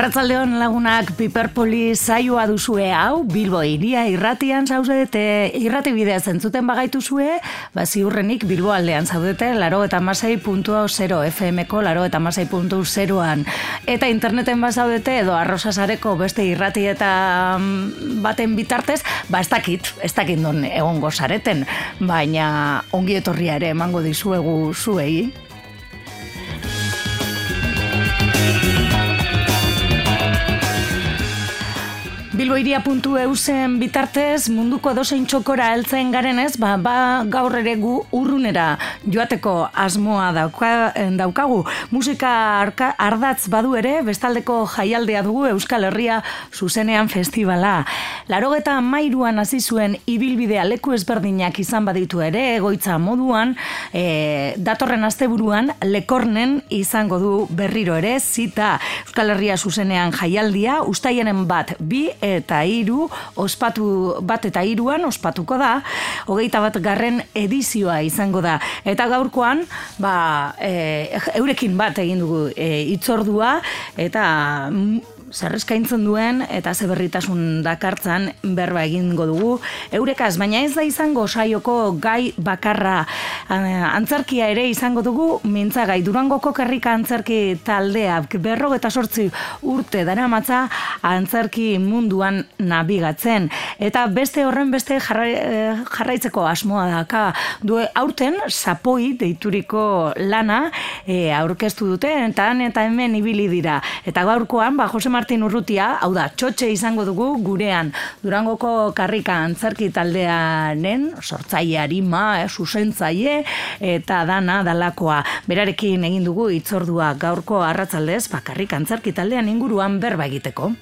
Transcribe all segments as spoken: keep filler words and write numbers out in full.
Arratzaldeon lagunak, Piperpoli saioa duzue hau, Bilbo iria irratian zaudete, irrati bidea zentzuten bagaituzue, ba ziurrenik Bilbo aldean zaudete, laro eta masei puntu zero F M-ko laro eta masei puntu zeroan. Eta interneten bazaudete edo arrosasareko beste irrati eta baten bitartez, ba ez dakit, ez dakit non egongo zareten, baina ongi etorria ere emango dizuegu zuei. Bilboiria puntu e u zen bitartez munduko edozein txokora heltzen garenez, ba, ba gaur ere gu urrunera joateko asmoa dauka, daukagu. Musika arka, ardatz badu ere, bestaldeko jaialdea dugu Euskal Herria zuzenean festivala. Larogeta mairuan hasi zuen ibilbidea leku ezberdinak izan baditu ere, egoitza moduan, e, datorren asteburuan Lekornen izango du berriro ere, zita Euskal Herria zuzenean jaialdia, ustailaren bat, bi eta hiru ospatu bat eta hiruan ospatuko da, hogeita bat garren edizioa izango da. Eta gaurkoan, ba, e, eurekin bat egin dugu e, hitzordua eta zer eskaintzen duen eta ze berritasun dakartzan berba egingo dugu eurekaz, baina ez da izango saioko gai bakarra. Antzerkia ere izango dugu mintzagai. Durangoko Karrika antzerki taldeak berrogeta sortzi urte daramatza antzerki munduan nabigatzen eta beste horren beste jarra, jarraitzeko asmoa daka. Du aurten Sapoi deituriko lana e, aurkeztu dute eta han eta hemen ibili dira. Eta gaurkoan ba Jose Martin Urrutia, hau da, txotxe izango dugu gurean Durangoko Karrika antzerki taldearen sortzaile arima, eh, zuzentzaile eta dana dalakoa. Berarekin egin dugu hitzordua gaurko arratzaldez, ba Karrika antzerki taldean inguruan berba egiteko.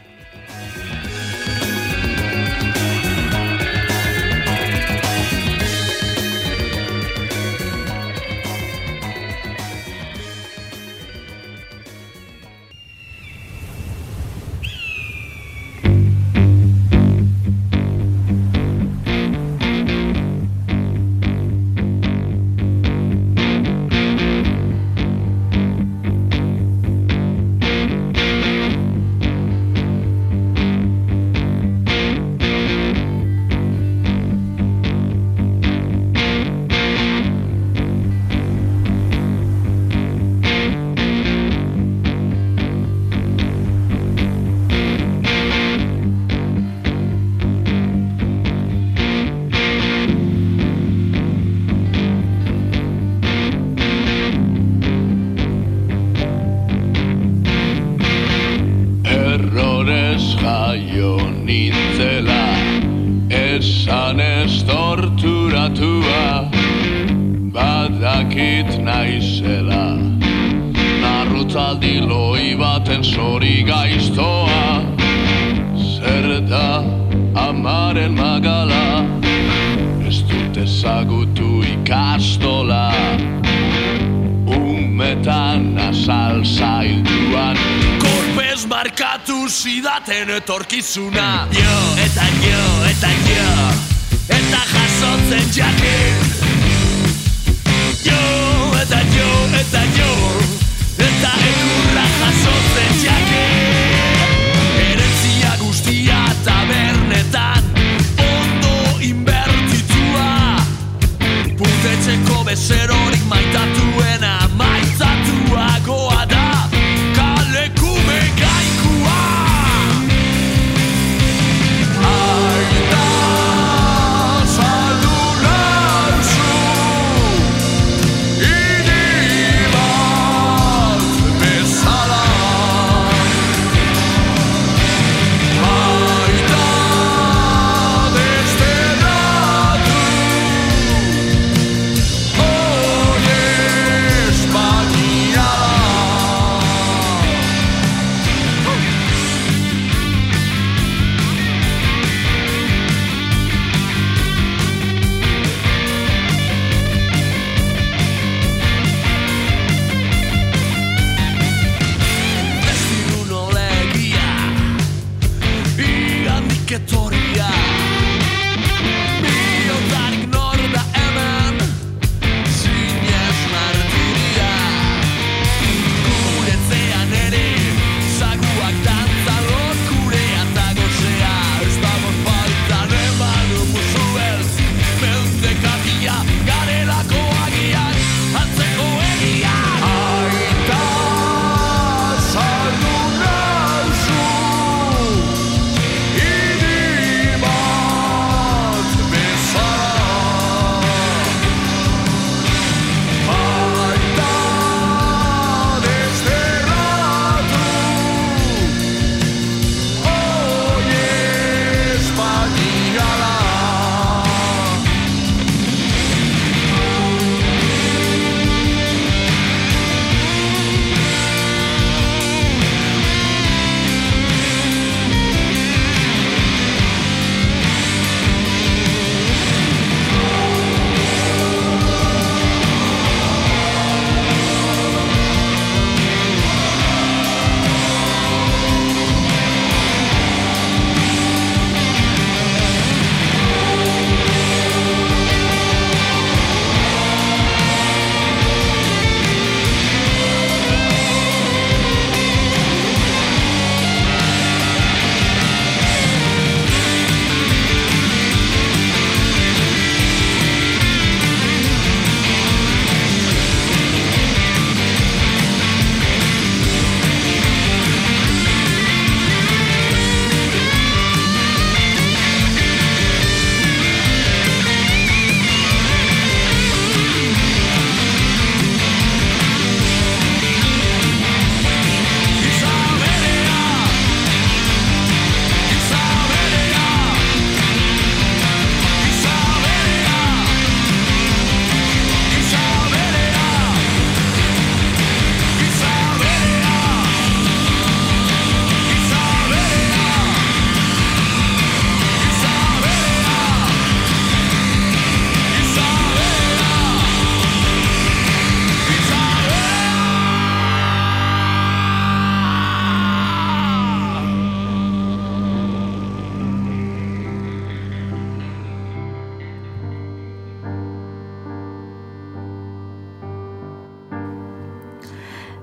Zidaten etorkizuna jo, eta jo, eta jo eta jasotzen jakin jo, eta jo, eta jo eta ekurra jasotzen jakin erentzia guztia tabernetan ondo inbertitua puntetzeko bezerorik maitatuena maitatuagoa da kalekume gaikua.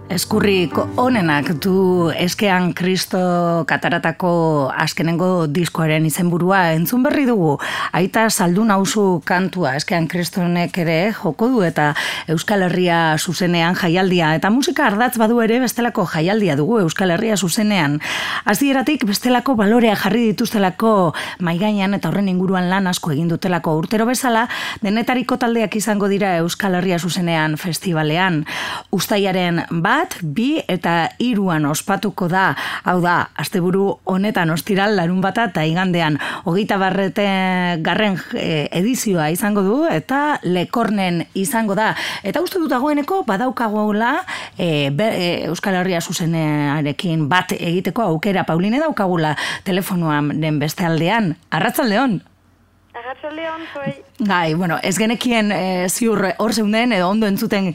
Eskurrik onenak du Eskean Kristo Kataratako azkenengo diskoaren izenburua entzun berri dugu. Aita saldu nauzu kantua Eskean Kristonek ere joko du eta Euskal Herria zuzenean jaialdia. Eta musika ardatz badu ere bestelako jaialdia dugu Euskal Herria zuzenean. Hasieratik bestelako balorea jarri dituztelako maigainan eta horren inguruan lan asko egin dutelako urtero bezala, denetariko taldeak izango dira Euskal Herria zuzenean festivalean. Uztailaren bat, bi eta hiruan ospatuko da, hau da, asteburu honetan ostiral larun bata eta igandean hogeita barrete garren edizioa izango du eta Lekornen izango da. Eta uste dut dagoeneko badaukagula e, be, e, Euskal Herria zuzenearekin bat egiteko aukera. Pauline daukagula telefonoaren beste aldean. Arratsaldeon. Arratsaldeon, zoi. Gai, bueno, ez genekien e, ziur hor zeunden edo ondo entzuten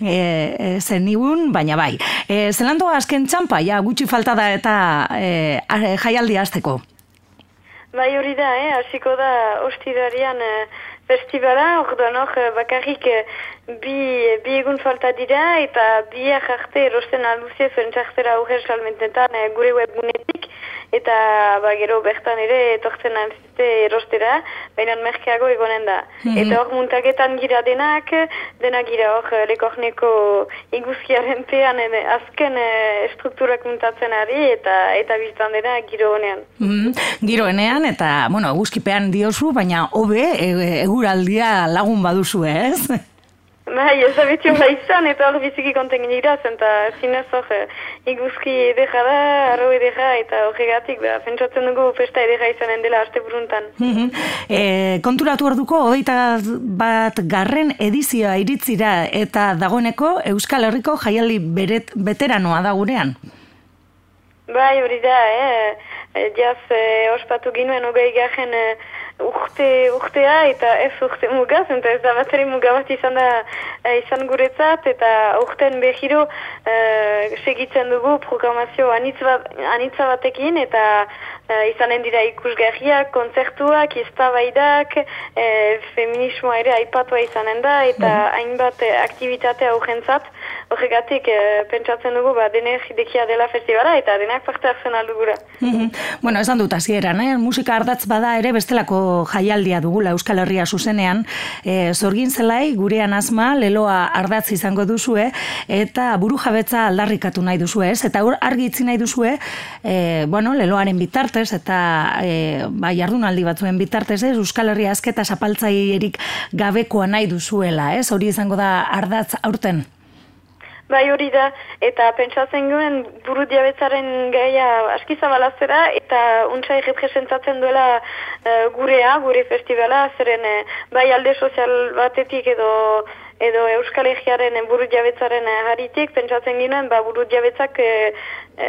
e, zenigun, baina bai. E, Zelando azken txampa, ja, gutxi falta da eta e, jaialdi hasteko. Bai hori da, eh? Hasiko da ostirarian e, festivala, orduan hor bakarrik e, bi, bi egun falta dira eta biak arte erosten alduzie fentsaktera aurre salmentetan e, gure webgunetik. Eta ba, gero bertan ere etortzen antzite erostera, baina merkeago egonen da. Mm-hmm. Eta hor muntaketan gira denak, denak gira hor Lekorneko iguzkiaren pean e, azken e, strukturak muntatzen ari, eta eta biztan dena giro honean. Mm-hmm. Giro honean, eta bueno, eguzkipean diozu, baina hobe e, eguraldia lagun baduzu, ez? Bai, ez da beti hori izan, eta hor biziki konten gira, eta zinez hor iguzki edera da, arro edera, eta horregatik, ba, pentsatzen dugu festa edera izanen dela aste buruntan. Mm-hmm. e, konturatu orduko, hogeita bat garren edizioa iritzira, eta dagoeneko Euskal Herriko jaialdi beret, beteranoa da gurean. Bai, hori da, eh? Jaz, eh, ospatu ginuen hogei garen eh, urte, urtea eta ez urte mugaz, eta ez da bateri mugabat izan da eh, izan guretzat, eta urten behiro eh, segitzen dugu programazio anitza, anitza batekin, eta eh, izanen dira ikusgarriak, kontzertuak, eztabaidak, eh, feminismoa ere aipatua izanen da, eta mm. hainbat eh, aktivitate aurrentzat, horregatik eh, pentsatzen dugu ba, denek dekia dela festivala, eta denak parte hartzen aldugura. Mm-hmm. Bueno, esan dut hasieran, eh? Musika ardatz bada ere bestelako jaialdia dugula Euskal Herria zuzenean. E, zorgin zelai, gurean asma, leloa ardatz izango duzue, eta buru jabetza aldarrikatu nahi duzue, ez? Eta argi itzi nahi duzue, e, bueno, leloaren bitartez, eta e, ba, jardunaldi batzuen bitartez, ez? Euskal Herria azketa zapaltzaierik gabekoa nahi duzuela, ez? Hori izango da ardatz aurten. Bai hori da, eta pentsatzen guen buru diabetzaren gaia aski zabalazera, eta untsa errepresentatzen duela uh, gurea, gure festivala, zeren uh, bai alde sozial batetik edo edo Euskal Herriaren buru diabetzaren haritik, pentsatzen ginoen, ba, buru diabetzak e, e,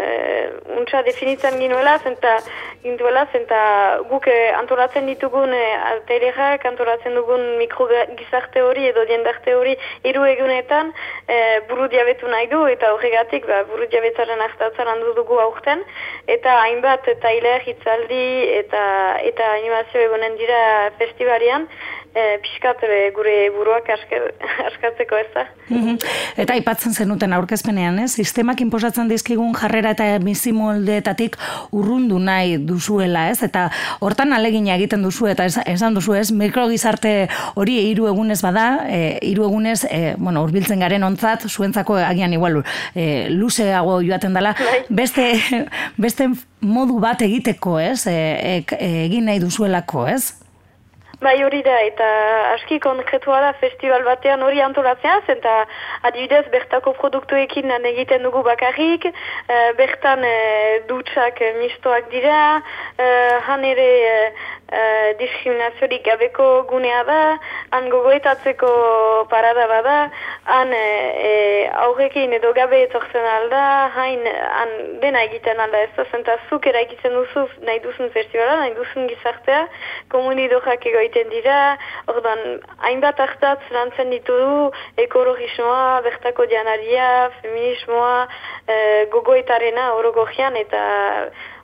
untsa definitzen ginoela, zenta, gintuela, zenta guk e, antolatzen ditugun e, altailerak, antolatzen dugun mikrogizarte hori edo diendarte hori hiru egunetan e, buru diabetu nahi du, eta horregatik ba, buru diabetzaren hartatzen handu dugu aurten, eta hainbat tailer, hitzaldi eta, eta animazio egonen dira festivalian, E, piskat e, gure buruak aske, askatzeko ez da. Mm-hmm. Eta aipatzen zenuten aurkezpenean, ez? Sistemak inposatzen dizkigun jarrera eta bizimoldeetatik urrundu nahi duzuela, ez? Eta hortan alegina egiten duzu eta esan duzu, ez? Mikrogizarte hori hiru egunez bada, e, hiru egunez, e, bueno, hurbiltzen garen ontzat, zuentzako agian igual e, luzeago joaten dela, beste, beste modu bat egiteko, ez? E, e, egin nahi duzuelako, ez? Bai hori da, eta aski konkretua da festival batean hori antolatzea, eta adibidez bertako produktuekin lan egiten dugu bakarrik, e, bertan e, dutxak e, mistoak dira, e, han ere e, e, diskriminaziorik gabeko gunea da, han gogoetatzeko parada bada, han e, e, aurrekin edo gabe etortzen alda, hain han dena egiten alda ez da, zenta zuk eraikitzen duzu nahi duzun festivala, nahi duzun gizartea, komunidorrak ego egiten dira, ordan hainbat hartatz lantzen ditudu ekologismoa, bertako dianaria, feminismoa, e, gogoetarena orogogian, eta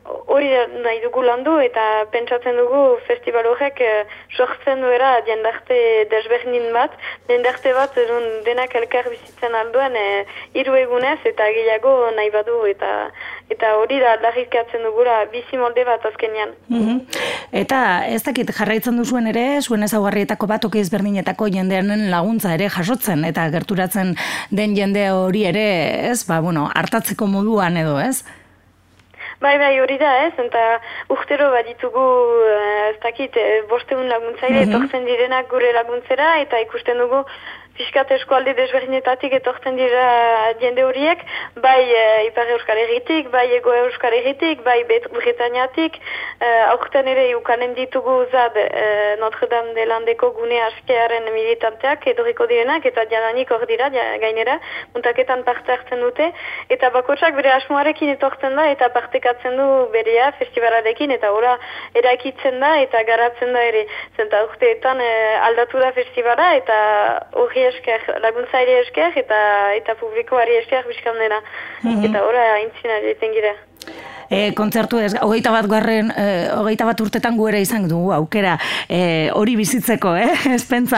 hori nahi dugu landu eta pentsatzen dugu festival horrek eh, sortzen duera jendarte desberdin bat, jendarte bat edun denak elkar bizitzen alduen eh, hiru egunez eta gehiago nahi badu eta eta hori da aldarrikatzen dugula bizi molde bat azkenean. Mm-hmm. Eta ez dakit jarraitzen duzuen ere, zuen ezaugarrietako bat toki ezberdinetako jendearen laguntza ere jasotzen eta gerturatzen den jende hori ere, ez, ba, bueno, hartatzeko moduan edo, ez? Bai, bai, hori da, ez, eta urtero baditugu, ez dakit, bosteun laguntzaile, mm-hmm. etortzen direnak gure laguntzera, eta ikusten dugu Piskat eskualde desberdinetatik etortzen dira jende horiek, bai e, Ipar Euskal Herritik, bai Ego Euskal Herritik, bai Britaniatik, e, aurten ere ukanen ditugu zad e, Notre Dame de Landeko gune askearen militanteak edoriko direnak, eta jadanik hor dira, gainera, muntaketan parte hartzen dute, eta bakotsak bere asmoarekin etortzen da, eta partekatzen du berea festivalarekin, eta ora eraikitzen da, eta garatzen da ere, zenta urteetan e, aldatu da festivala, eta hori esker, laguntzaile esker eta eta publikoari esker bizkan dena. Mm-hmm. Eta ora aintzina egiten gira. E, kontzertu ez, hogeita bat garren, e, hogeita bat urtetan gu ere izan dugu aukera e, hori bizitzeko, eh? Ez pentsa.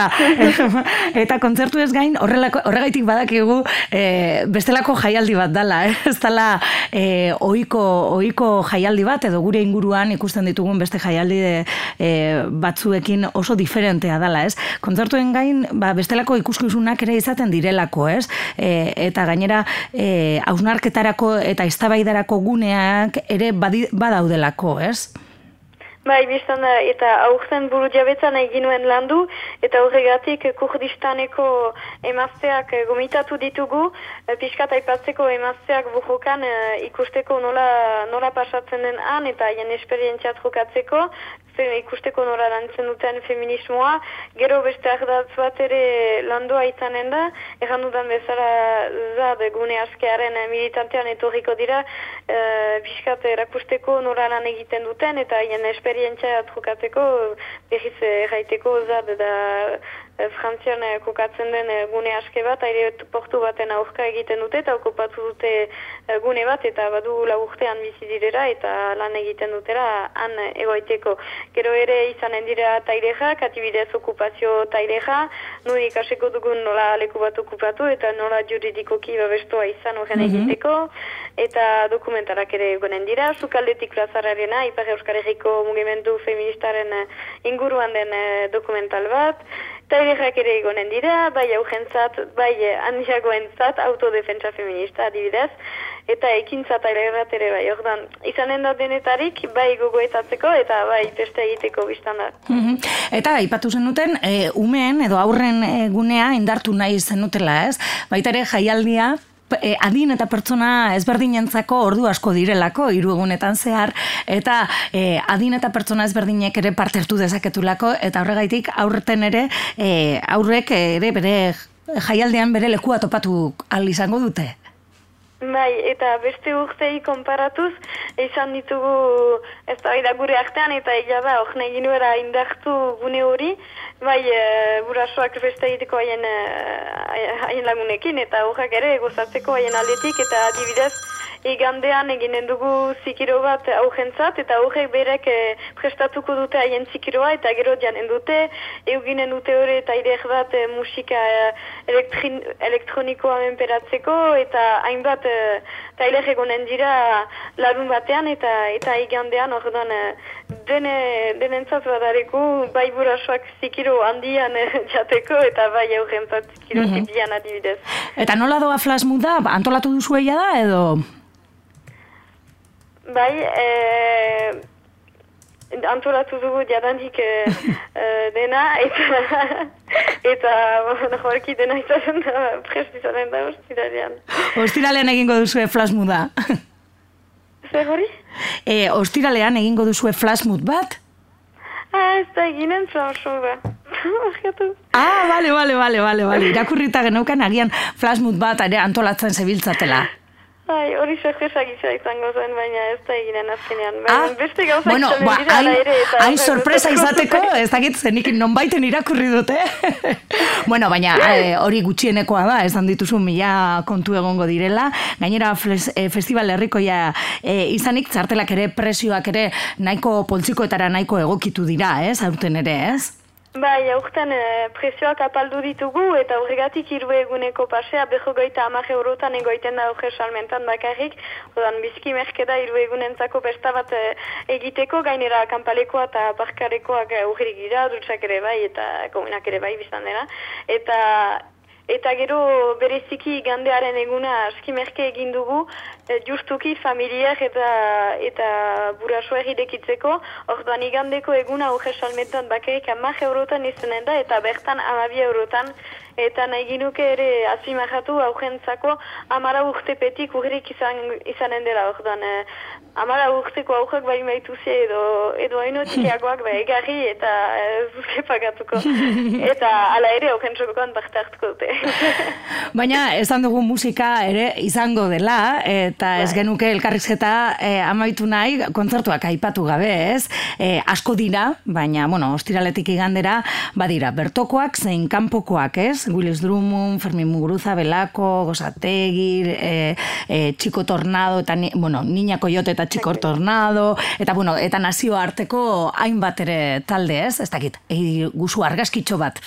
Eta kontzertu ez gain, horrelako, horregaitik badakigu e, bestelako jaialdi bat dala, eh? Ez dala e, ohiko, ohiko jaialdi bat, edo gure inguruan ikusten ditugun beste jaialdi de, e, batzuekin oso diferentea dala, ez? Kontzertuen gain, ba, bestelako ikuskizunak ere izaten direlako, ez? E, eta gainera, e, hausnarketarako eta eztabaidarako guneak ere badi, badaudelako, ez? Bai, biztan da, eta aurten buru jabetzan egin nuen landu, eta horregatik Kurdistaneko emazteak gomitatu ditugu, pixkat aipatzeko emazteak bujokan ikusteko nola, nola pasatzen den han, eta haien esperientziat jokatzeko, ikusteko nola lantzen duten feminismoa, gero beste ardatz bat ere landua izanen da, erran dudan bezala zad gune askearen militantean etorriko dira, e, pixkat erakusteko nola lan egiten duten, eta haien esperientzia trukatzeko, behiz erraiteko zad da e, Frantzian e, kokatzen den e, gune aske bat, aire portu baten aurka egiten dute, eta okupatu dute e, gune bat, eta badu laburtean bizi direra, eta lan egiten dutera han egoiteko. Gero ere izanen dira tailexak, atibidez okupazio tailexa, nun ikaseko dugun nola leku bat okupatu, eta nola juridikoki babestoa izan horren mm-hmm. egiteko, eta dokumentarak ere egonen dira, sukaldetik plazararena, Ipar Euskal Herriko mugimendu feministaren inguruan den dokumental bat, tailexak ere egonen dira, bai augentzat, bai handiagoentzat, autodefentsa feminista adibidez, eta ekintza tailerat ere bai, ordan, izanen da denetarik, bai gogoetatzeko, eta bai beste egiteko biztan da. Mm-hmm. Eta aipatu zenuten, e, umeen edo aurren e, gunea indartu nahi zenutela, ez? Baita ere jaialdia, e, adin eta pertsona ezberdinentzako ordu asko direlako, hiru egunetan zehar, eta e, adin eta pertsona ezberdinek ere parte hartu dezaketulako, eta horregaitik aurreten ere, e, aurrek ere bere jaialdean bere lekua topatu ahal izango dute. Bai, eta beste urtei konparatuz, izan ditugu ez da gure artean, eta egia da, hor nahi ginuera indartu gune hori, bai, e, burasoak beste egiteko haien, haien lagunekin, eta horrak ere gozatzeko haien aldetik, eta adibidez, igandean eginen dugu zikiro bat augentzat, eta horrek berek e, prestatuko dute haien zikiroa, eta gero janen dute, euginen dute hori eta irek bat e, musika e, elektrin, elektronikoa menperatzeko, eta hainbat e, tailek egonen dira larun batean, eta eta igandean orduan e, dene, denentzat badareku, bai burasoak zikiro handian e, jateko, eta bai augentzat zikiro mm-hmm. tipian adibidez. Eta nola doa flash mood da? Antolatu duzu eia da, edo? Bai, e, antolatu dugu jadanik e, e, dena, eta eta jorki dena izaten da, prest izaten da ostiralean. Ostiralean egingo duzue flash mooda. Zer hori? E, ostiralean egingo duzue flash mood bat? Ah, ez da eginen flash mooda. Ah, bale, bale, bale, bale, bale. Irakurrita geneukan agian flash mood bat ere antolatzen zebiltzatela. Bai, hori sorpresa gisa izango zen, baina ez da eginen azkenean. Ah, beste gauzak bueno, izanen ba, dira ala ere. Eta hain sorpresa izateko, ez dakit zenik nonbaiten irakurri dute. Bueno, baina eh, hori gutxienekoa da, esan dituzu mila kontu egongo direla. Gainera fles, eh, festival herrikoia eh, izanik, txartelak ere, presioak ere, nahiko poltsikoetara nahiko egokitu dira, ez, aurten ere, ez? Bai, aurten e, prezioak apaldu ditugu eta horregatik hiru eguneko pasea berrogeita hamar eurotan egoiten da horre salmentan bakarrik. Odan bizki merkeda hiru egunentzako besta bat e, egiteko, gainera kanpalekoa eta parkarekoak horrik dira, dutxak ere bai eta komunak ere bai biztan dira. Eta Eta gero bereziki igandearen eguna aski merke egin dugu, e, justuki familiak eta eta burasuak idekitzeko, orduan igandeko eguna horre salmentan bakarrik hamar eurotan izanen da, eta bertan hamabi eurotan, eta nahi ginuke ere azimahatu aurrentzako amara urtepetik urrik izan, izanen dela, orduan e, amara urteko aurrak bai maituzi edo, edo hainotikiagoak bai egarri eta e, zuzke pagatuko, eta ala ere aurrentzokoan parte hartuko dute. Baina esan dugu musika ere izango dela, eta ez genuke elkarrizketa eh, amaitu nahi kontzertuak aipatu gabe, ez? Eh, asko dira, baina, bueno, ostiraletik igandera, badira, bertokoak zein kanpokoak, ez? Willis Drummond, Fermin Muguruza, Belako, Gosategi, eh, eh, Chico Tornado, eta, ni, bueno, Niña Coyote eta Chico Tornado, eta, bueno, eta nazio arteko hainbat ere talde, ez? Ez dakit, egi guzu argazkitxo bat.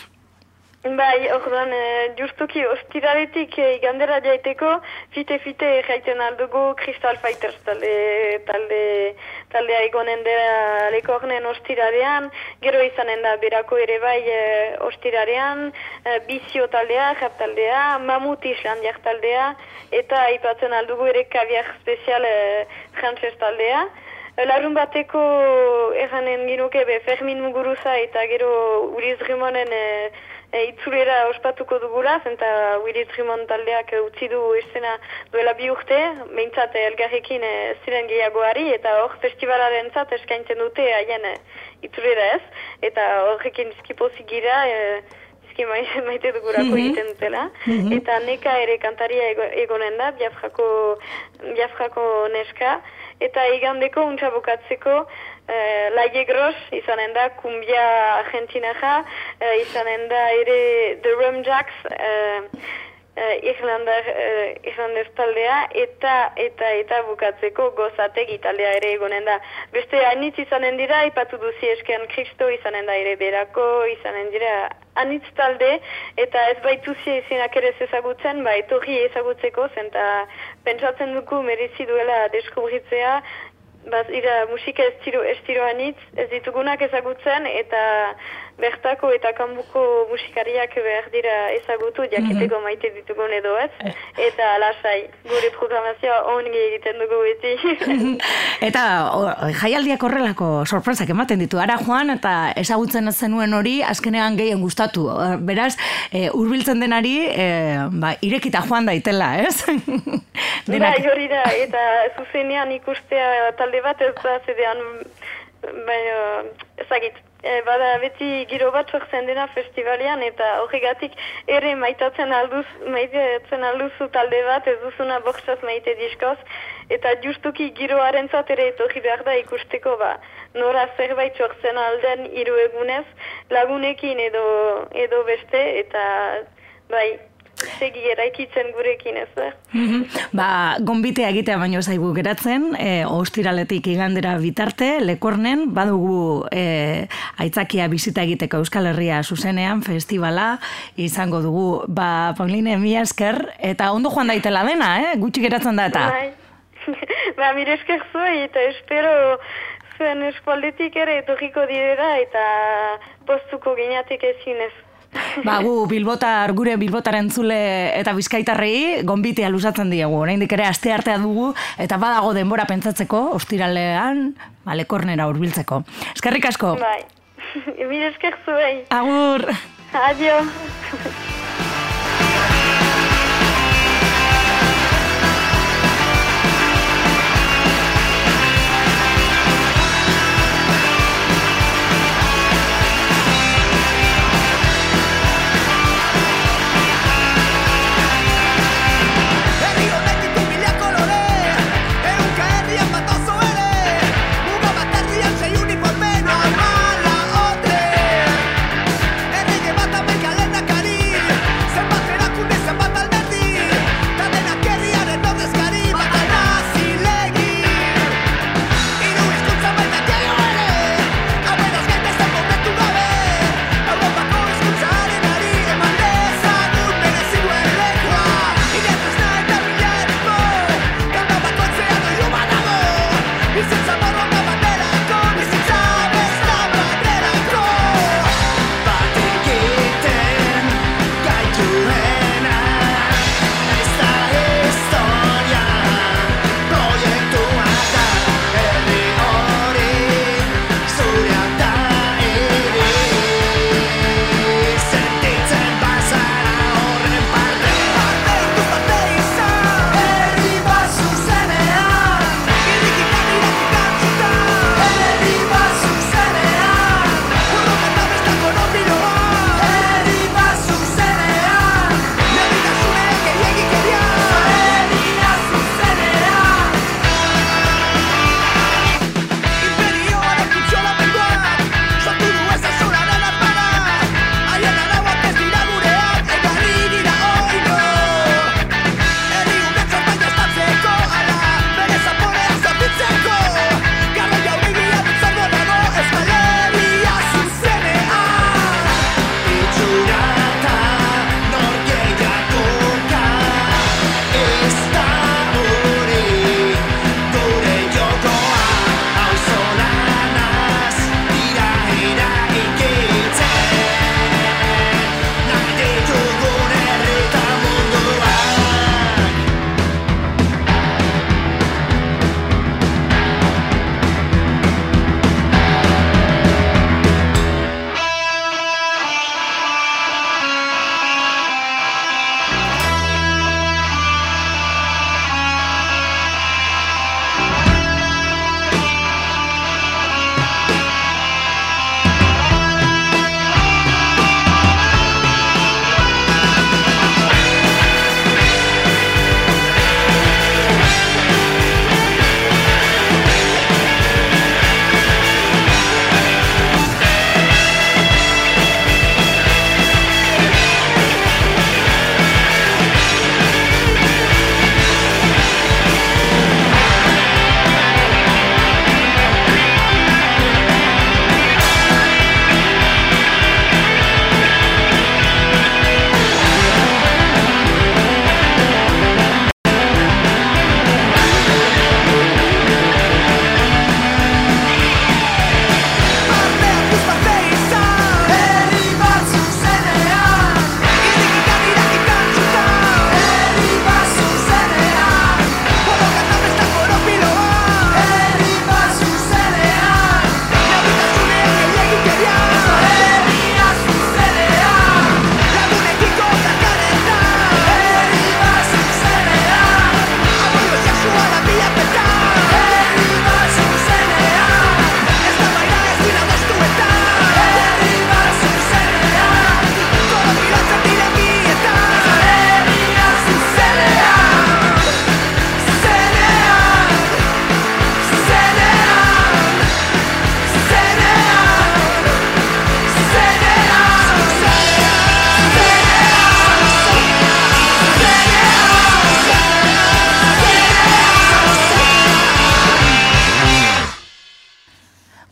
Bai, orduan, e, justuki ostiraletik e, igandera jaiteko, fite-fite jaiten aldugu Crystal Fighters talde, talde, taldea egonen dela Lekornen ostiralean, gero izanen da berako ere bai e, ostiralean, e, Bizio taldea, rap taldea, Mamut Islandiak taldea, eta aipatzen aldugu ere kaviar spezial e, frantses taldea. Larun bateko erranen ginuke be Fermin Muguruza eta gero Willis Drummonden e, e, itzulera ospatuko dugula, zenta Willis Drummond taldeak utzi du estena duela bi urte, behintzat elgarrekin e, ziren gehiagoari, eta hor festivalaren zat eskaintzen dute haien e, itzulera ez, eta horrekin izkipozik gira, e, maite dugurako egiten dutela, mm-hmm. eta neka ere kantaria ego, egonen da, biafrako, biafrako neska, eta igandeko untsa bukatzeko eh, Laie Gros izanen da, kumbia argentinaja, eh, izanen da ere The Rum Jacks, eh, Uh, Irlandar, uh, Irlandez taldea, eta eta eta bukatzeko Gozategi taldea ere egonen da. Beste anitz izanen dira, ipatu duzi eskean Kristo izanen da ere berako, izanen dira anitz talde, eta ez baituzi izinak ere ezagutzen, ba etorri ezagutzeko, zenta pentsatzen dugu merezi duela deskubritzea, baz, ira musika estiro, estiro anitz, ez ditugunak ezagutzen, eta bertako eta kanbuko musikariak behar dira ezagutu, jakiteko mm-hmm. maite ditugun edo ez, eta lasai, gure programazioa ongi egiten dugu beti. Eta o, jaialdiak horrelako sorpresak ematen ditu, ara joan, eta ezagutzen zenuen hori, azkenean gehien gustatu. Beraz, e, hurbiltzen denari, e, ba, irekita joan daitela, ez? Bai, hori da, eta zuzenean ikustea talde bat ez da zedean, baina ezagit. E, bada beti giro bat sortzen dena festivalian, eta horregatik ere maitatzen alduz, maitatzen alduzu talde bat, ez duzuna bortzaz maite diskoz, eta justuki giroaren zat ere etorri behar da ikusteko, ba, nora zerbait sortzen alden hiru egunez, lagunekin edo, edo beste, eta bai, segi eraikitzen gurekin ez da. Mm-hmm. Ba, gonbitea egitea baino zaigu geratzen, e, ostiraletik igandera bitarte, Lekornen, badugu e, aitzakia bizita egiteko Euskal Herria zuzenean, festivala, izango dugu, ba, Pauline, mila esker, eta ondo joan daitela dena, eh? Gutxi geratzen da eta. Bai. Ba, mire esker zuei, eta espero zuen eskualdetik ere etorriko direra, eta postuko gineatik ezinez. Ba, gu bilbotar, gure bilbotaren zule eta bizkaitarrei gonbitea luzatzen diegu. Oraindik ere aste artea dugu eta badago denbora pentsatzeko ostiralean, ba, Lekornera hurbiltzeko. Eskerrik asko. Bai. Mire esker zuei. Agur. Adio. Herri honetik mila kolore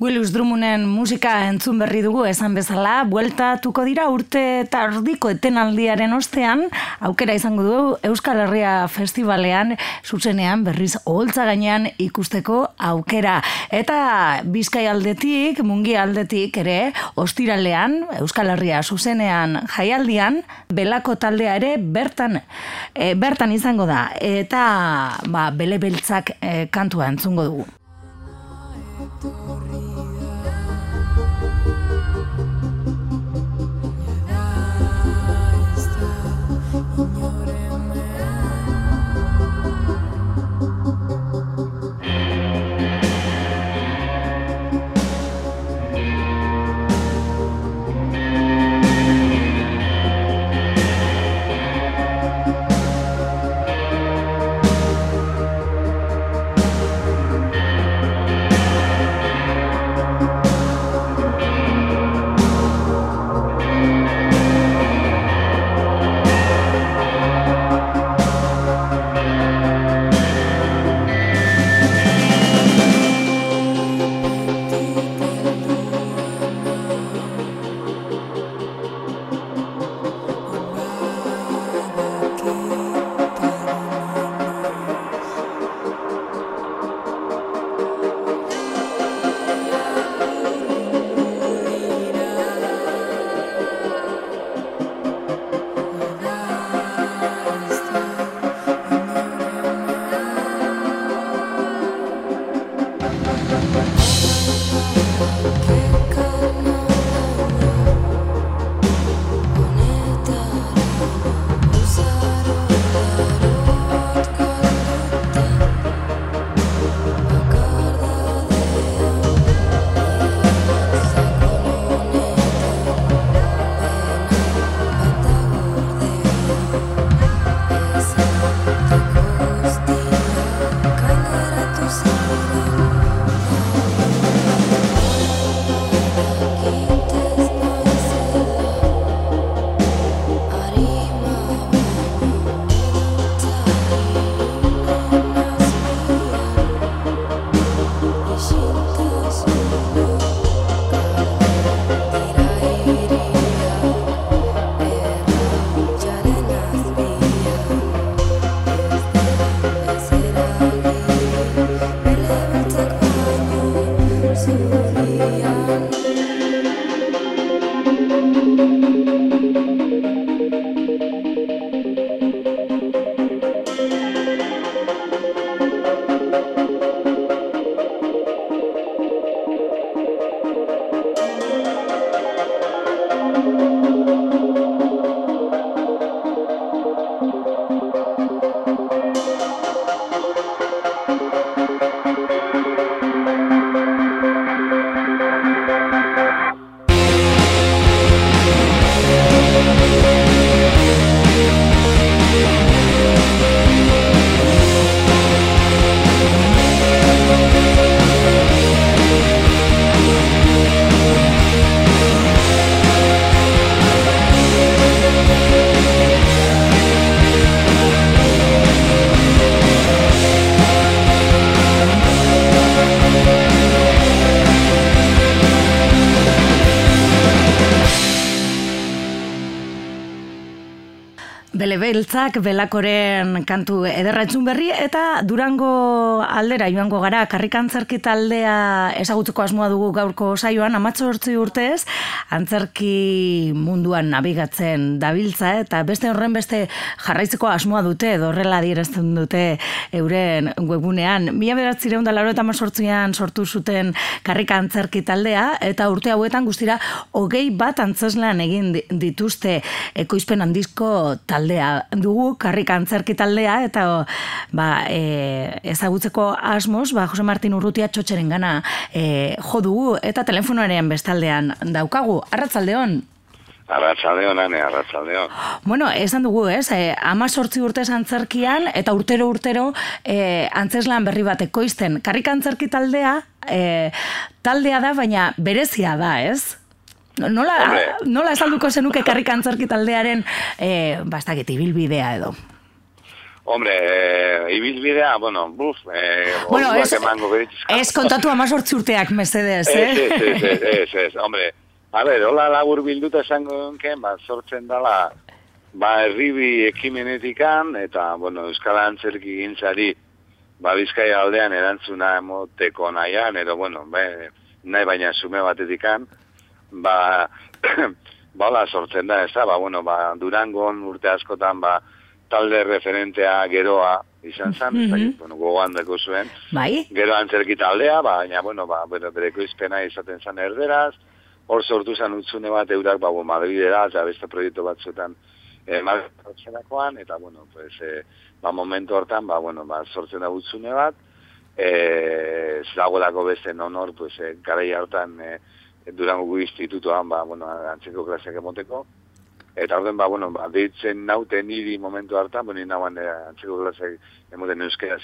Willis Drummonden musika entzun berri dugu esan bezala, bueltatuko dira urte eta erdiko etenaldiaren ostean, aukera izango du Euskal Herria Festivalean, zuzenean berriz oholtza gainean ikusteko aukera. Eta Bizkai aldetik, Mungi aldetik ere, ostiralean, Euskal Herria zuzenean jaialdian, Belako taldea ere bertan, e, bertan izango da. Eta ba, Bele Beltzak e, kantua entzungo dugu. Bele Beltzak, Belakoren kantu ederra entzun berri, eta Durango aldera joango gara, Karrika Antzerki taldea ezagutzeko asmoa dugu gaurko saioan, hamazortzi urtez, antzerki munduan nabigatzen dabiltza, eta beste horren beste jarraitzeko asmoa dute, edo horrela adierazten dute euren webgunean. Mila bederatziehun eta laurogeita hemezortzian sortu zuten Karrika Antzerki taldea, eta urte hauetan guztira hogei bat antzeslan egin dituzte ekoizpen handizko taldea dugu, Karrika Antzerki taldea, eta ba, e, ezagutzeko asmoz, ba, Jose Martin Urrutia txotxeren gana e, jo dugu, eta telefonoaren bestaldean daukagu. Arratsaldeon. Arratsaldeon, ane, arratsaldeon. Bueno, esan dugu, ez, e, hamazortzi urtez antzerkian, eta urtero-urtero e, antzeslan berri bat ekoizten. Karrika Antzerki taldea, e, taldea da, baina berezia da, ez? Nola, nola esalduko zenuke Karrika Antzerki taldearen e, bastaketi bilbidea edo? Hombre, eh, ibilbidea, bueno, buf, eh, bueno, orduak ez, emango beritizka. ez kontatu amazortzi urteak, mesedez, eh? Ez, ez, ez, ez, ez, ez, hombre, a ber, hola labur bilduta esango donken, ba, sortzen dala, ba, herribi ekimenetikan, eta, bueno, Euskal Antzerki gintzari, ba, Bizkaia aldean erantzuna emoteko nahian, edo, bueno, be, nahi baina sume batetikan, ba, bala sortzen da, ez da, ba, bueno, ba, Durangon urte askotan, ba, talde referentea geroa izan zen, mm -hmm. bueno, gogoan deko zuen, bai? Gero antzerki taldea, baina, bueno, ba, bereko izpena izaten zen erderaz, hor sortu zen utzune bat eurak, ba, Madridera, eta beste proiektu batzuetan, eh, Madriderakoan, eta, bueno, pues, eh, ba, momentu hortan, ba, bueno, ba, sortzen da utzune bat, eh, zagolako beste honor, pues, eh, garai hartan, eh, Durango institutuan, ba, bueno, antzeko klaseak emoteko, eta orden, ba, bueno, ba, deitzen nauten niri momentu hartan, bueno, inaban eh, antzeko klaseak emoten euskeraz.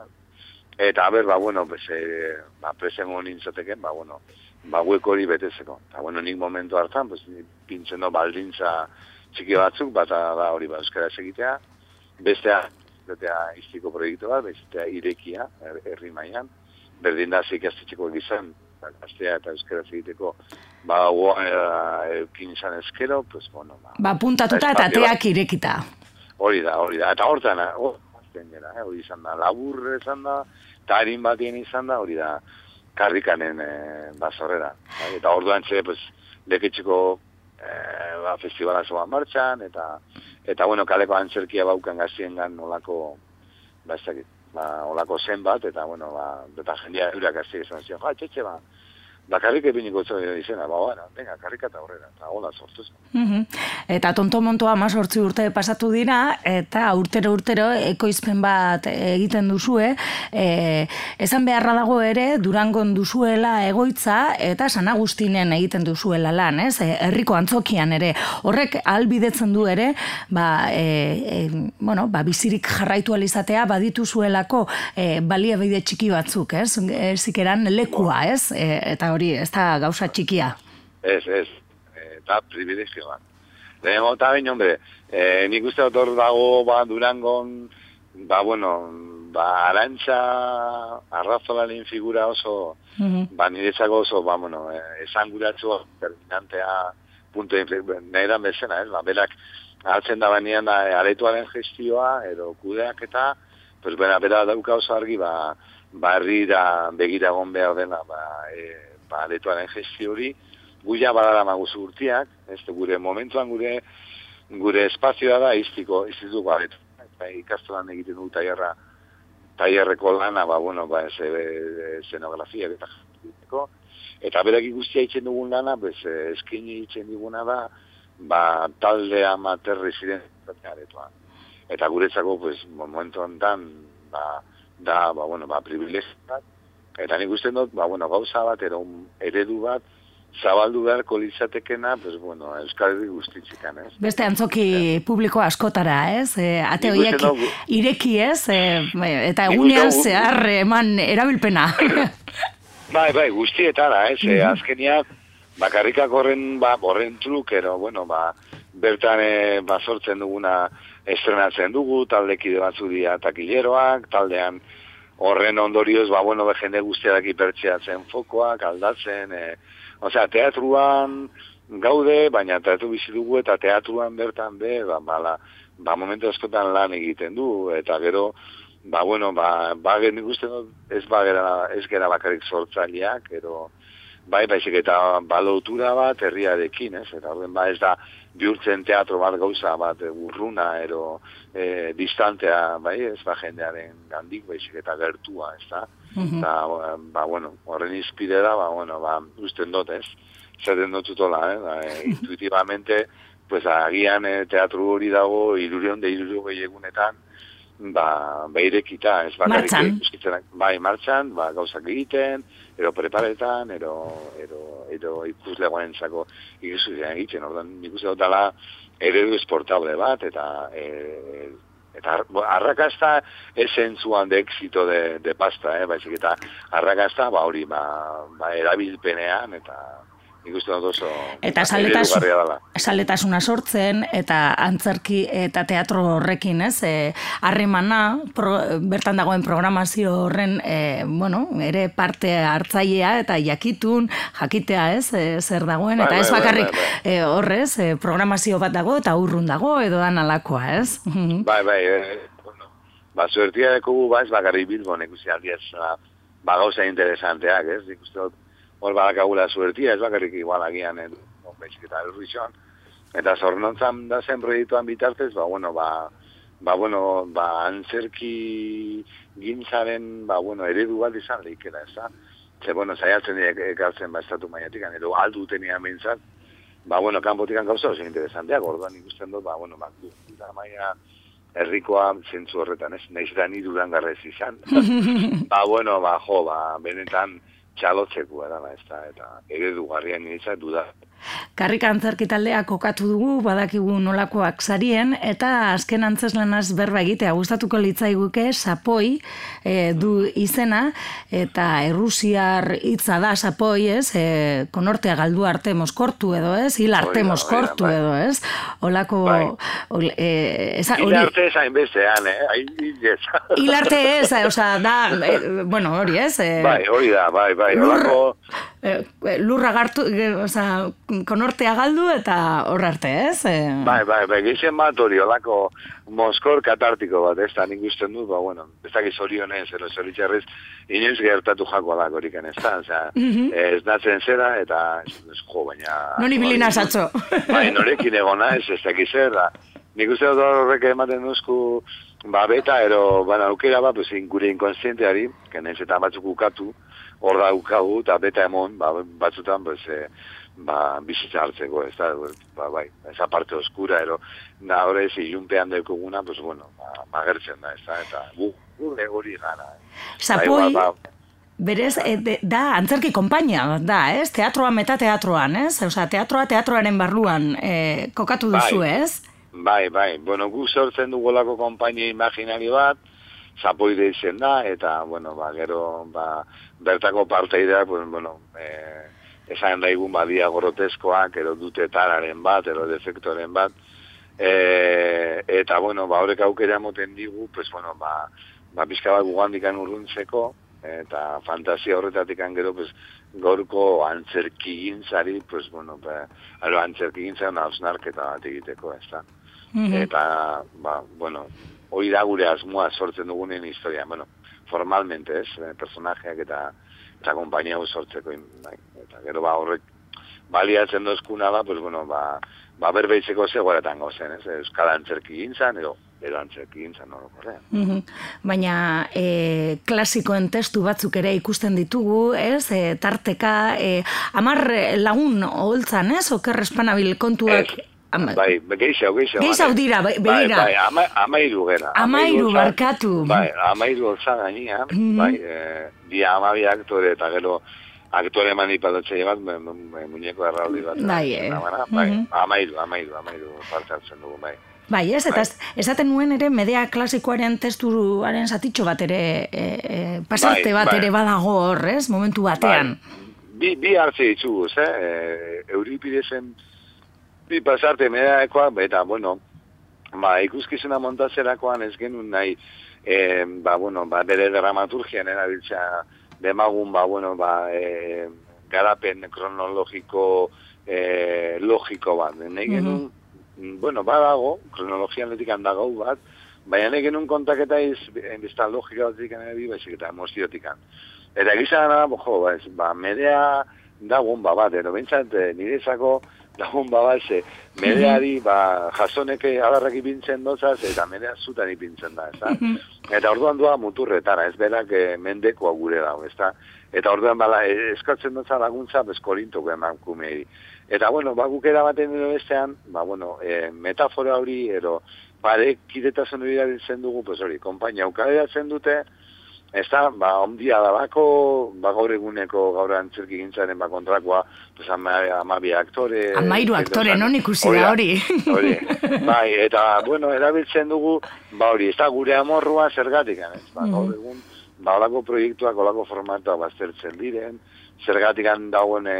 Eta, aber, ba, bueno, pues, eh, ba, presengo nintzateken, ba, bueno, ba, huek hori betezeko. Eta, bueno, nik momentu hartan, pues, pintzen do baldintza txiki batzuk, bata da hori ba, euskaraz egitea, bestea, bestea iztiko proiektu bat, bestea irekia, herri mailan, berdin da ikastetxeko gizan, gaztea eta euskaraz egiteko, ba, goa eukin izan ezkero, pues, bueno, ba, ba puntatuta eta ateak irekita. Hori da, hori da, eta hortan, oh, Gera, eh, hori izan da, labur izan da, eta harin batien izan da, hori da, karrikanen eh, bazorrera. Bai? Eta orduan txe, pues, leketxeko eh, ba, festivala zoan martxan, eta, eta bueno, kaleko antzerkia baukan gaztiengan olako, ba, ez dakit, ba, olako zen bat, eta, bueno, ba, eta jendia eurak gazti izan zion, ja, txetxe, ba, ba, karrike biniko izena, ba, bueno, venga, karrika eta horrela, eta hola sortu zen. Mm -hmm. Eta tonto-montoa amazortzi urte pasatu dira, eta urtero-urtero ekoizpen bat egiten duzue, e, esan beharra dago ere, Durangon duzuela egoitza, eta San Agustinen egiten duzuela lan, ez? E, herriko antzokian ere, horrek ahalbidetzen du ere, ba, e, e, bueno, ba, bizirik jarraitu alizatea, badituzuelako e, baliabide txiki batzuk, ez? Zikeran lekua, ez? E, eta hori, ez da gauza txikia. Ez, ez, eta privilegio bat. Lehenko eta bain, hombre, eh, nik uste dut hor dago, ba, Durangon, ba, bueno, ba, Arantxa, Arrazolaren figura oso, mm-hmm. ba, niretzako oso, ba, bueno, eh, esanguratzu, terminantea, punto de inflexión, nahi dan bezena, ez, ba, berak, hartzen da banean da, aretuaren gestioa, edo kudeak eta, pues, bera, bera dauka oso argi, ba, ba, herrira begira egon behar dela, ba, e, ba, aretuaren gestio hori, guia badara maguzu urtiak, ez, gure momentuan gure gure espazioa da iztiko, iztituko aretu. Ikastolan egiten du tailerra, tailerreko lana, ba, bueno, ba, eszenografia eta jateko, eta berak ikustia itzen dugun lana, pues, eskini itzen diguna da, ba, talde amater residentziatzen aretoan. Eta guretzako, pues, momentu honetan, ba, da, ba, bueno, ba, privilegio bat, eta nik usten dut, ba, bueno, gauza bat, eredu bat, zabaldu beharko litzatekena, pues, bueno, Euskal Herri guztitzikan, ez? Beste antzoki ja. Publiko askotara, ez? E, ate horiek no, ireki, ez? E, eta egunean zehar eman erabilpena. Bai, bai, guztietara, ez? Mm-hmm. Azkenia, bakarrikak horren, ba, horren trukero, bueno, ba, bertan, e, ba, sortzen duguna estrenatzen dugu, taldekide batzu dira takileroak, taldean horren ondorioz, ba, bueno, jende guztiak ipertxeatzen fokoak, aldatzen, e, osea, teatruan gaude, baina teatru bizi dugu, eta teatruan bertan be, ba, ba, ba momentu askotan lan egiten du, eta gero, ba, bueno, ba, ba nik uste dut, ez, ba, gera, ez gera bakarrik sortzaileak, gero, bai, baizik eta balotura bat herriarekin, ez, eta orden, ba, ez da, bihurtzen teatro bat gauza bat urruna, ero, e, distantea, bai, ez, ba, jendearen gandik, baizik eta gertua, ez da, mm-hmm. eta, ba, bueno, horren izpide da, ba, bueno, ba, usten dut, ez, zaten dut zutola, eh, ba, e, intuitivamente, pues, agian e, teatru hori dago, irurion de irurion egunetan, ba, beirekita, ez bakarrik martxan. Bai, martxan, ba, gauzak egiten, ero preparetan, ero, ero, ero ikuslegoen zako ikusuzean egiten, ordan ikuste dut dela eredu esportable bat, eta e, eta arrakasta esentzuan de éxito de, de pasta, eh, baizik eta arrakasta, ba, hori, ba, ba, erabilpenean, eta nik uste dut oso eta saletasuna sortzen, eta antzerki eta teatro horrekin, ez, e, harremana, pro, bertan dagoen programazio horren, e, bueno, ere parte hartzailea eta jakitun, jakitea, ez, e, zer dagoen, eta ez bakarrik e, horrez, e, programazio bat dago eta urrun dago, edo dan alakoa, ez? Bai, bai, e, bueno, ba, suertia dekugu, ba, ez bakarrik Bilbon, ikusi aldiaz, ba, gauza interesanteak, ez, ikuste dut, hor badakagula suertia, ez bakarrik igual agian, baizik eta erruizon, eta zornontzan da zen proiektuan bitartez, ba, bueno, ba, ba, bueno, ba, antzerki gintzaren, ba, bueno, eredu bat izan lehikera, ez da? Ze, bueno, zaiatzen direk ekartzen, ba, estatu maiatikan, edo aldu tenian behintzat, ba, bueno, kanpotikan gauza oso interesanteak, orduan ikusten dut, ba, bueno, ba, da maia herrikoa zentzu horretan, ez? Naiz da ni durangarrez izan. Ba, bueno, ba, jo, ba, benetan, txalotzeko edala, ez da, eta eredu garrian nintzen duda. Karrika antzerki taldea kokatu dugu, badakigu nolakoak zarien, eta azken antzeslanaz berba egitea, gustatuko litzaiguke, sapoi e, du izena, eta errusiar hitza da sapoi, ez, e, konortea galdu arte moskortu edo, ez, hil arte moskortu edo, ez, olako... Bai. E, esa, hil arte ez hainbestean, eh, hil arte ez, oza, da, e, bueno, hori ez. E, bai, hori da, bai, bai, olako... Eh, lurra gartu, eh, oza, konortea galdu eta hor arte, ez? Eh... Bai, bai, bai, gizien bat hori, olako moskor katartiko bat, ez da, nik usten dut, ba, bueno, ez da gizorionez, ero zoritxarrez, inoiz gertatu jako alako horiken, ez da, oza, mm-hmm. ez natzen zera, eta, ez, jo, baina... Noni bilina zatzo. Bai, norekin egona, ez, ez dakiz zera, nik uste dut horrek ematen duzku, ba, beta, ero, baina aukera bat, pues, gure inkonsienteari, kenez eta batzuk ukatu, hor da ukagu, eta beta emon, ba, batzutan, pues, e, ba, bizitza hartzeko, ez da, ba, bai, esa parte oskura, ero, da, horrez, ilunpean dekoguna, pues, bueno, ba, magertzen da, ez da, eta, gu, gu, hori gana. Zapoi, ba, ba, berez, e, de, da, antzerki konpainia, da, ez? Teatroan meta teatroan, ez? Osa, teatroa teatroaren barruan e, kokatu duzu, bai, ez? Bai, bai, bueno, gu sortzen dugolako konpainia imaginari bat, zapoide izen da, eta, bueno, ba, gero, ba, bertako parteideak, pues, bueno, eh, esan daigun badia groteskoak, ero dute tararen bat, ero defektoren bat, eh, eta, bueno, ba, horrek aukera moten digu, pues, bueno, ba, ba, bizka bat gugandikan urruntzeko, eta fantasia horretatikan gero, pues, gorko antzerki gintzari, pues, bueno, ba, alo, antzerki gintzaren hausnarketa bat egiteko, ez da. Mm-hmm. Eta, ba, bueno, hori da gure asmoa sortzen dugunen historia, bueno, formalmente, ez, personajeak eta eta kompainia hau sortzeko, bai, eta gero ba horrek baliatzen dozkuna ba, pues bueno, ba, ba berbeitzeko zegoeretan gozen, ez, euskal antzerki gintzan, edo, edo antzerki gintzan, no, korrean. Mm-hmm. Baina, e, klasikoen testu batzuk ere ikusten ditugu, ez, e, tarteka, e, amar lagun oholtzan, ez, oker espanabil kontuak... Ez. Ama... Bai, gehiago, gehiago. Gehiago dira, begira. Bai, bai, ama, amairu gera. Amairu, barkatu. Bai, amairu olzan gainean, mm-hmm. bai, e, dia amabi aktore eta gero aktore manipalatze bat, muñeko erraldi bat. Bai, eh. Bai, amairu, amairu, amairu parte hartzen dugu, bai. Bai, ez, eta bai. Esaten nuen ere, media klasikoaren testuaren zatitxo bat ere, e, e, pasarte bai, bat bai. Ere badago hor, ez, momentu batean. Bai. Bi, bi hartze dituguz, eh, e, Euripidesen bi pasarte medaekoa, eta, bueno, ba, ikuskizuna montatzerakoan ez genuen nahi, e, ba, bueno, ba, bere dramaturgian erabiltza demagun, ba, bueno, ba, e, garapen kronologiko e, logiko bat. Nahi genuen, mm-hmm. bueno, badago, kronologian letik handagau bat, baina nahi genuen kontaketa iz, bizta logika batik anabi, baizik eta emoziotikan. Eta egizan gana, jo, ba, ez, ba, medea dagoen ba bat, ero bintzat, nirezako, lagun babase, medeari, ba, jasoneke adarrak ipintzen dozaz, eta medea zutan ipintzen da, ez da? Eta orduan doa muturretara, ez berak e, mendekoa gure dago, ez da? Eta orduan bala, eskatzen doza laguntza, bezkorintoko emakumei. Eta, bueno, ba, gukera baten edo bestean, ba, bueno, e, metafora hori, ero, pare, kidetasun hori dabiltzen dugu, pues hori, kompainia ukaderatzen dute, ez da, ba, ondia da bako, ba, gaur eguneko gaur antzerki gintzaren ba, kontrakoa, pues, amabi aktore... Amairu aktore, non ikusi da hori. Hori, bai, eta, bueno, erabiltzen dugu, ba, hori, ez da, gure amorrua zergatik, ez, ba, gaur egun, ba, olako proiektuak, olako formatoa baztertzen diren, zergatik dagoen, e,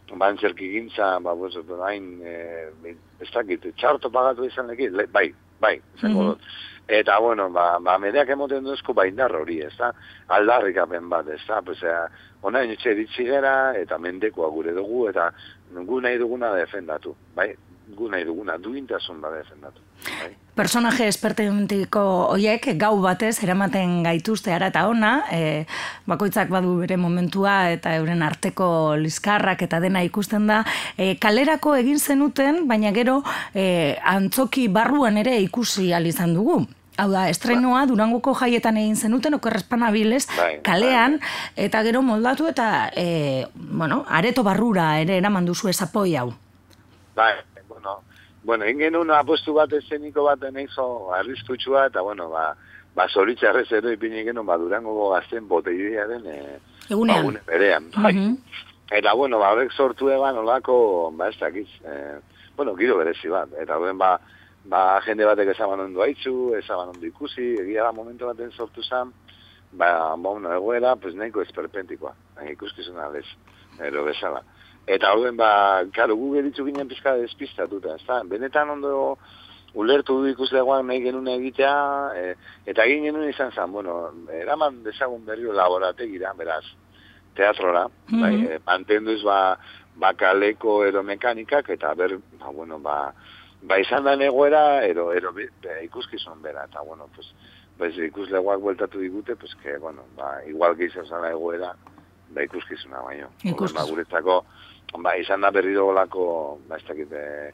bantzerki gintza, ba, pues, hain, e, ez dakit, txarto pagatu izan leki, le, bai, bai, zengo dut. Eta, bueno, ba, ba medeak emoten duzko baindar hori, ez da, aldarrikapen bat, ez da, pues, ona etxe ditzi gara, eta mendekoa gure dugu, eta gu nahi duguna defendatu, bai, gu nahi duguna duintasun da defendatu, bai. Personaje espertentiko hoiek gau batez eramaten gaituzte ara eta ona, e, bakoitzak badu bere momentua eta euren arteko liskarrak eta dena ikusten da. E, kalerako egin zenuten, baina gero e, antzoki barruan ere ikusi ahal izan dugu. Hau da, estrenoa Durangoko jaietan egin zenuten, okerrespanabilez, kalean, eta gero moldatu eta, e, bueno, areto barrura ere eraman duzu esapoi hau. Bai, bueno, bueno, egin genuen apostu bat eszeniko bat deneizo arriskutsua, eta, bueno, ba, ba zoritxarrez ero ipini genuen, ba, Durangoko gazten boteidearen e, egunean. Ba, berean, bai. Uh -huh. Eta, bueno, ba, horrek sortu eban olako, ba, ez dakiz, e, bueno, giro berezi bat, eta horren, ba, ba, jende batek ezaban ondo haitzu, ezaban ondo ikusi, egia da momentu baten sortu zen, ba, bueno, egoera, pues nahiko esperpentikoa, ikuskizuna lez, ero bezala. Eta horren, ba, karo, gu geritzu ginen pizka despistatuta, ez da, benetan ondo ulertu du ikuslegoan nahi genuen egitea, e, eta egin genuen izan zen, bueno, eraman dezagun berrio laborategira, beraz, teatrora, mm-hmm. bai, e, mantenduz, ba, ba, kaleko ero mekanikak, eta ber, ba, bueno, ba, ba izan da egoera, ero, ero be, be, ikuskizun bera, eta, bueno, pues, pues ikuslegoak bueltatu digute, pues, que, bueno, ba, igual gehiago zala egoera, ba, ikuskizuna, baino. Ikuskizuna. Ba, guretzako, ba, izan da berri dugolako, ba, ez dakit, e,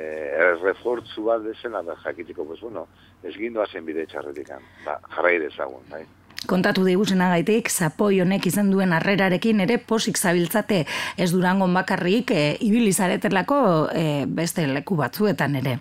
e, refortzu bat dezena, da, jakitiko, pues, bueno, ez gindoa zen bide txarretikan, ba, jarrai dezagun, bai. Kontatu diguzenagaitik, zapoi honek izan duen harrerarekin ere posik zabiltzate ez Durangon bakarrik, e, ibilizaretelako e, beste leku batzuetan ere.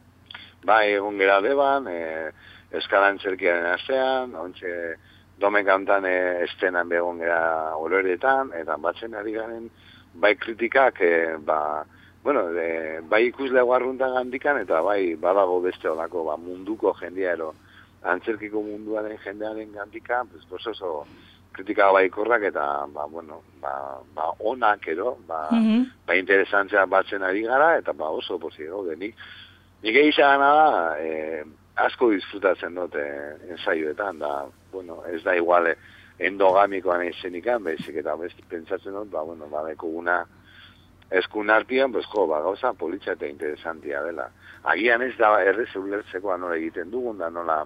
Bai, egun gera deban, e, eskalan txerkiaren astean, ontxe domen kantan e, estenan begon gera oloretan, eta batzen ari garen, bai kritikak, e, ba, bueno, e, bai ikuslego arruntan gandikan, eta bai badago beste olako, ba, munduko jendia ero, antzerkiko munduaren jendearen gantika, pues oso kritika baikorrak eta, ba, bueno, ba, ba onak ero, ba, mm-hmm. ba interesantzea batzen ari gara, eta ba oso posi gaude. Nik, nik egizagana da, e, asko disfrutatzen dut e, ensaioetan, da, bueno, ez da igual endogamikoan izenikan, bezik eta besti pentsatzen dut, ba, bueno, ba, dekoguna eskun artian, pues, jo, ba, gauza politxa eta interesantia dela. Agian ez da errez ulertzeko nola egiten dugun, da nola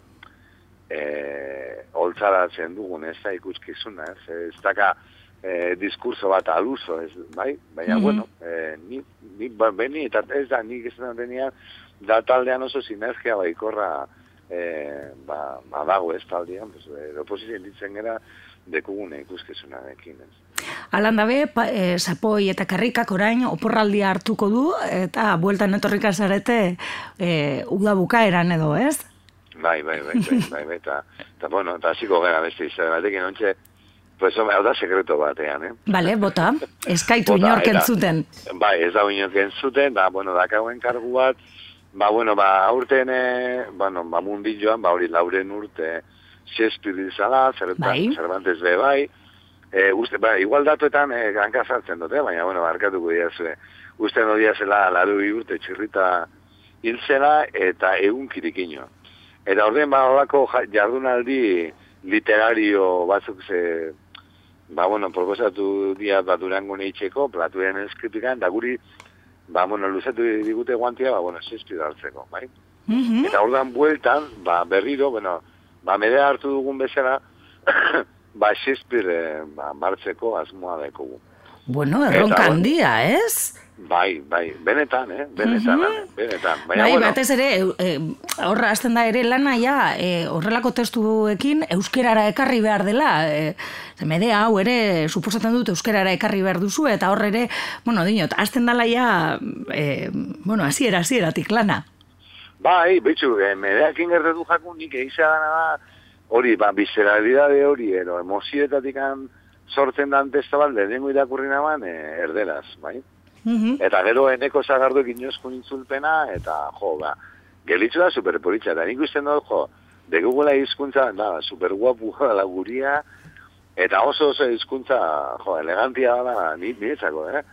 E, holtzaratzen dugun ez da ikuskizuna, ez, ez daka e, diskurso bat aluso, ez, bai? Baina, mm-hmm. bueno, e, ni, ni ba, beni, eta ez da, nik ez da benian, da taldean oso sinergia baikorra e, ba, ba dago ez taldean, pues, e, oposizien ditzen gara dekugune ikuskizunarekin, ez. Alan dabe, e, Zapoi eta Karrikak orain oporraldia hartuko du, eta bueltan etorrika zarete e, uda bukaeran edo, ez? Bai, bai, bai, bai, bai, bai, eta, eta, bueno, eta hasiko gara beste izan, batekin ontxe, pues, hau da sekreto batean, eh? Bale, bota, eskaitu inork entzuten. Bai, ez da inork entzuten, da, bueno, dakauen kargu bat, ba, bueno, ba, aurten, eh, bueno, ba, mundilloan, ba, hori lauren urte, Shakespeare izala, bai. Cervantes be, bai, e, uste, ba, igual datuetan, eh, gankazartzen dute, baina, bueno, barkatuko diazue, uste no diazela, laru urte txirrita hilzela, eta egun kirikino. Eta orden badalako jardunaldi literario batzuk ze, ba, bueno, proposatu dia bat Durango neitxeko, platuen eskritikan, da guri, ba, bueno, luzatu digute guantia, ba, bueno, Shakespeare hartzeko, bai? Mm-hmm. Eta ordan bueltan, ba, berriro, bueno, ba, medea hartu dugun bezala, ba, Shakespeare, ba, martzeko asmoa daikogu. Bueno, erronka handia, ez? Bai, bai, benetan, eh? Benetan, mm-hmm. benetan. Baina, bai, bueno, batez ere, e, horra azten da ere lana, ja, e, horrelako testuekin euskerara ekarri behar dela. E, Zemede hau ere, suposatzen dut euskerara ekarri behar duzu, eta horre ere, bueno, dinot, azten dala ja, e, bueno, aziera, azieratik lana. Bai, betxu, e, medeakin gertetu jakun nik egizagana da, hori, ba, bizeralidade hori, ero, emozietatik sortzen dan testa bat, lehenengo irakurri naman, e, erderaz, bai? Mm-hmm. Eta gero eneko zagardu egin ozkun intzulpena, eta jo, ba, gelitzu da superpolitza, eta nik usten dut, jo, dekugula hizkuntza, da, superguapu la guria, eta oso oso hizkuntza, jo, elegantia da, niretzako, eh?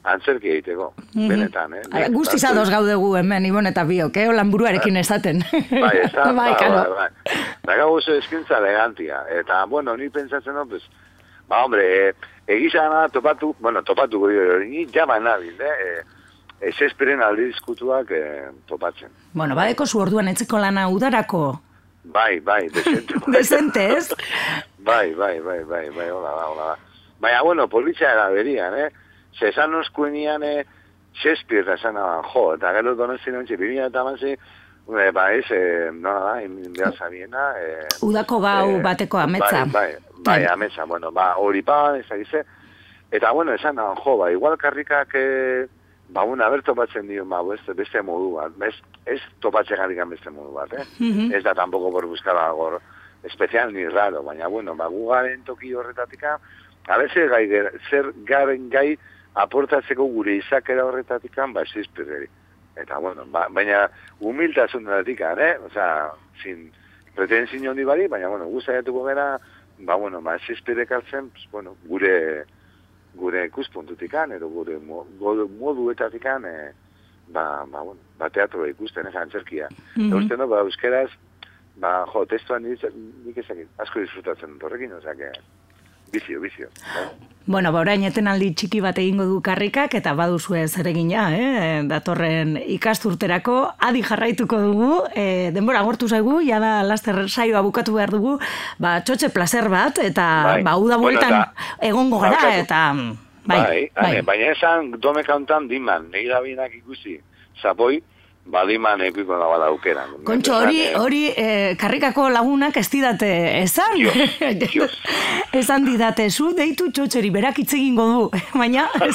antzerki egiteko, benetan, eh? Ara, guztiz ados gaudegu hemen, Ibon eta biok, eh? Olan buruarekin esaten. Bai, ez da, bai, bai, karo. bai, bai. Da gau oso eskintza elegantia, eta, bueno, ni pentsatzen no, pues, ba, hombre, eh, egizana topatu, bueno, topatu goi, ni jama nabil, eh? Ez esperen aldi diskutuak eh, topatzen. Bueno, badeko zu orduan etzeko lana udarako. Bai, bai, desente. Bai. Desente, ez? Bai, bai, bai, bai, bai, hola, hola. Baina, bueno, politxa era berian, eh? Se esan oskuenian, eh, Shakespeare esan aban, jo, eta gero donosti nontxe, bimila eta manzi, eh, ba, ez, eh, nola da, inbea zabiena, eh, Udako gau eh, bateko ametza. Bai, bai, bai, ametza, bueno, ba, hori pa, ez agize, eta, bueno, esan aban, jo, ba, igual karrikak, eh, ba, una, ber topatzen dio, ba, beste, beste modu bat, ez, ez topatzen garikan beste modu bat, eh? Mm-hmm. Ez da tampoco por buscar algo especial ni raro, baina, bueno, ba, gugaren toki horretatika, a veces gai, zer garen gai aportatzeko gure izakera horretatikan, ba, Shakespeare. Eta, bueno, ba, baina humiltasunetatik, eh? Osea, sin pretensio handi bari, baina, bueno, guztaiatuko gara, ba, bueno, ba, Shakespeare ekartzen, pues, bueno, gure gure ikuspuntutikan, edo gure moduetatikan, eh, ba, ba, bueno, ba, teatro ikusten, eh, antzerkia. Mm-hmm. Eusten, no, ba, euskeraz, ba, jo, testuan nik, nik ezakit, asko disfrutatzen dut horrekin, osea, bizio, bizio. Eh? Bueno, ba, orain etenaldi txiki bat egingo du karrikak, eta baduzue zeregina, eh? Datorren ikasturterako, adi jarraituko dugu, eh, denbora agortu zaigu, jada laster saioa bukatu behar dugu, ba, txotxe placer bat, eta bai. Ba, uda bueltan bueno, egongo gara, ba, eta... Bai, bai, bai. Baina esan, dome kantan diman, negi da binak ikusi, zapoi, badiman epiko da bada aukeran. Kontxo, hori, hori eh, karrikako lagunak ez didate esan. Dios, Dios. Esan didate, zu deitu txotxeri, berak hitz egingo du, baina ez,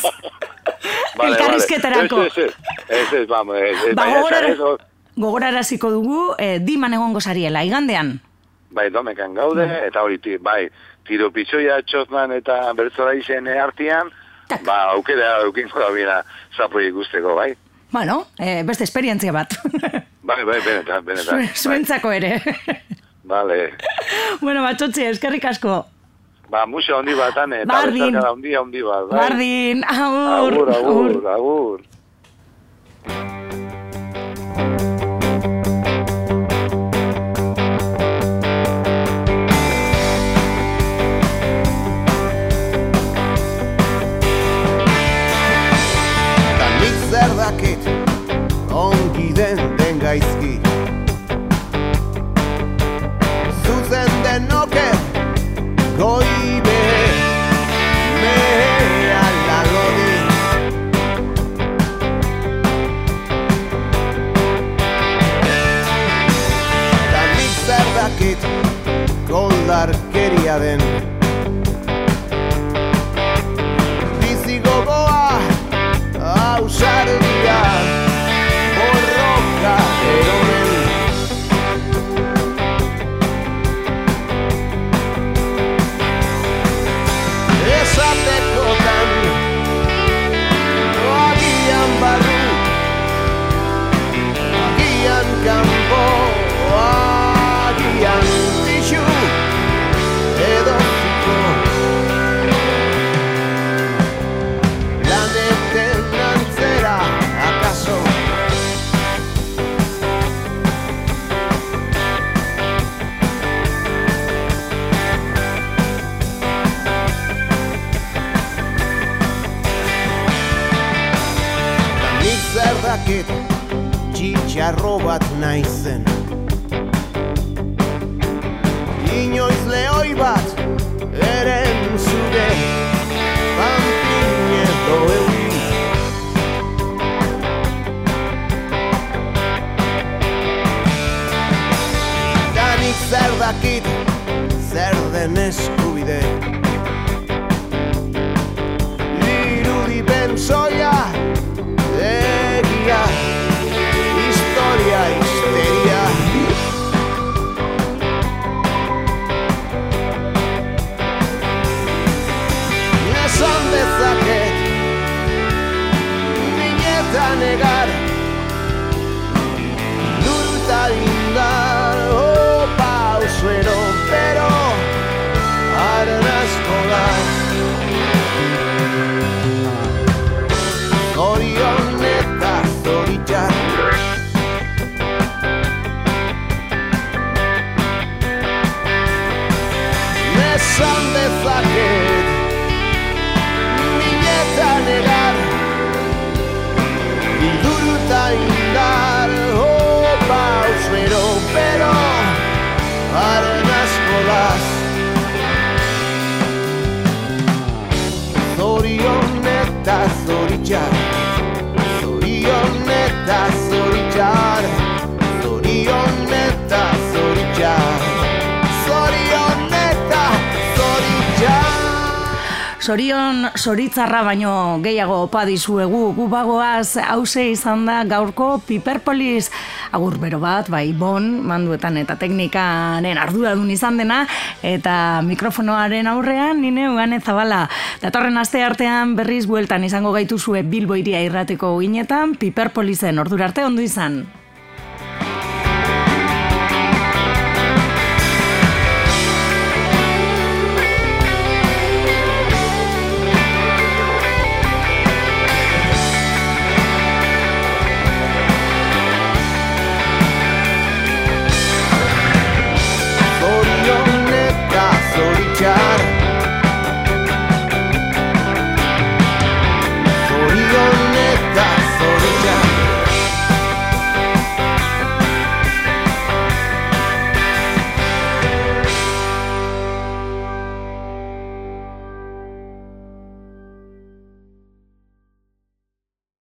vale, elkarrizketarako. Ez, ez, ez, ez, vamos, ez, ez, ba, gogorara, gogoraraziko dugu, eh, diman egongo zariela, igandean. Bai, domekan gaude, no. Eta hori, bai, tiro pitzoia txotman eta bertzora izen artian, tak. Ba, aukera aukinko da bina zapoi ikusteko, bai. Bueno, eh, beste esperientzia bat. Bai, bai, benetan, benetan. Zuentzako ere. Vale. Bueno, batxotzi, eskerrik asko. Ba, musa hondi batan, eta Bardin. bezarkada hondi hondi bat. Bai. Bardin, agur. Agur, agur, agur. Zerdakit ongi den den gaizki zuzen den noke goibe me ala lodi da nik zerdakit goldarkeria den bizi gogoa ausardia borroka eromen esatekotan agian barru agian kanpo agian pixu edo ziko laneten antzera akaso nik zerdakit txitxarro bat naizen inoiz lehoi bat eren zure panpin edo euri danik zerdakit zer den eskubide irudipen soia egia historia histeria esan dezaket mineta negar lurta indar opa usuero pero arenazko da esan dezaket minetan egar bilduruta indar opa uspero, pero haren askolaz zorion eta zoritxar zorion eta zoritxar zorion eta zoritxar zorion eta zoritxar. Sorion soritzarra baino gehiago opa dizuegu, gu bagoaz hause izan da gaurko Piperpolis agur bero bat, bai bon, manduetan eta teknikaren arduradun izan dena, eta mikrofonoaren aurrean nine Ugane Zabala. Datorren aste artean berriz bueltan izango gaituzue Bilbo Hiria Irratiko ginetan, Piperpolisen ordura arte ondo izan.